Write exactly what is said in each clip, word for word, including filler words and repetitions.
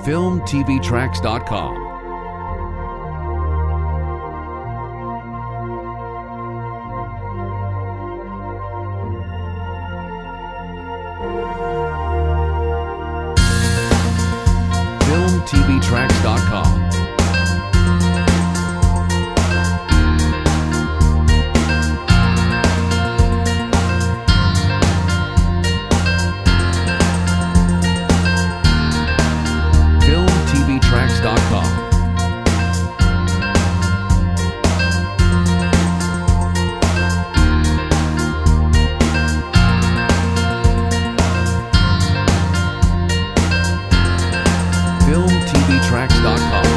film t v tracks dot com. film t v tracks dot com. film t v tracks dot com. film t v tracks dot com.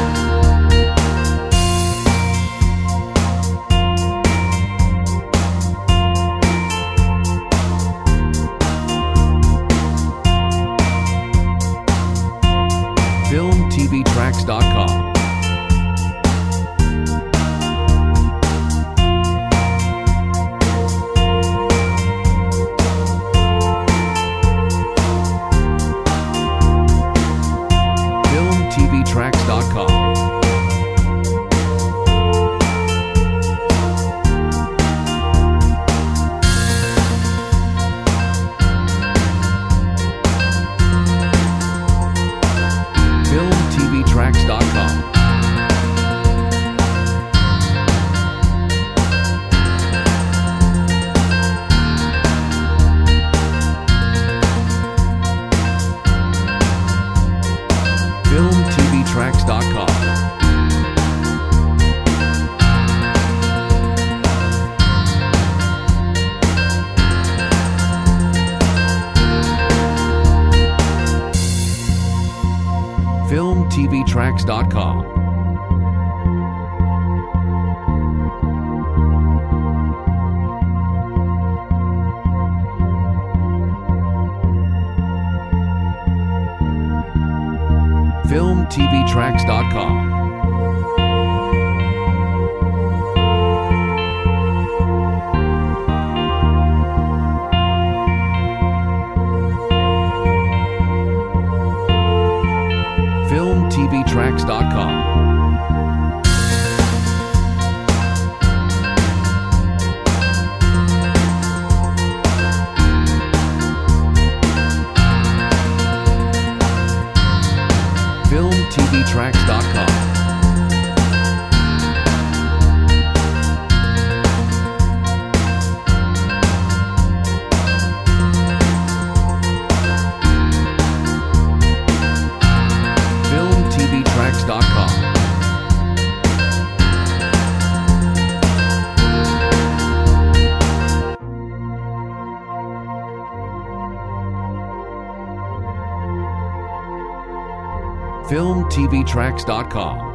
film t v tracks dot com. film t v tracks dot com. film t v tracks dot com. film t v tracks dot com. film t v tracks dot com. film t v tracks dot com. film t v tracks dot com. film t v tracks dot com. film t v tracks dot com. film t v tracks dot com.